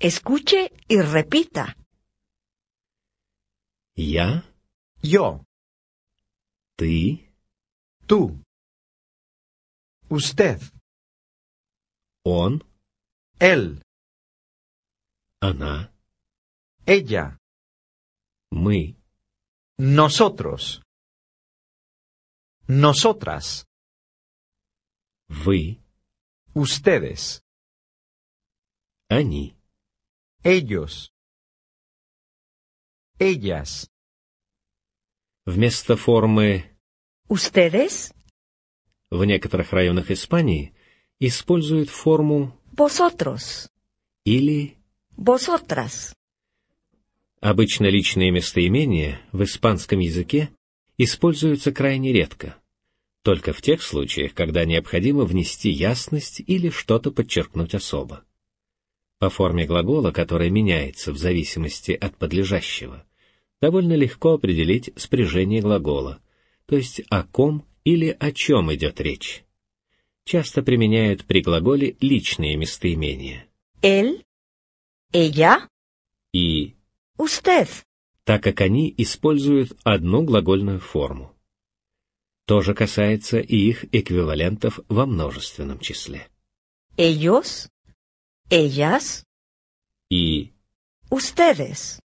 Escuche y repita. Я, Yo, ты, tú, usted, он, él, она, ella, мы, nosotros, nosotras, вы, ustedes, они. ellos, ellas. Вместо формы ¿Ustedes? в некоторых районах Испании используют форму Vosotros. или. Vosotras. Обычно личные местоимения в испанском языке используются крайне редко, только в тех случаях, когда необходимо внести ясность или что-то подчеркнуть особо. По форме глагола, которая меняется в зависимости от подлежащего, довольно легко определить спряжение глагола, то есть о ком или о чем идет речь. Часто применяют при глаголе личные местоимения. Él, ella, И usted. так как они используют одну глагольную форму. То же касается и их эквивалентов во множественном числе. Ellos, ellas, И ustedes.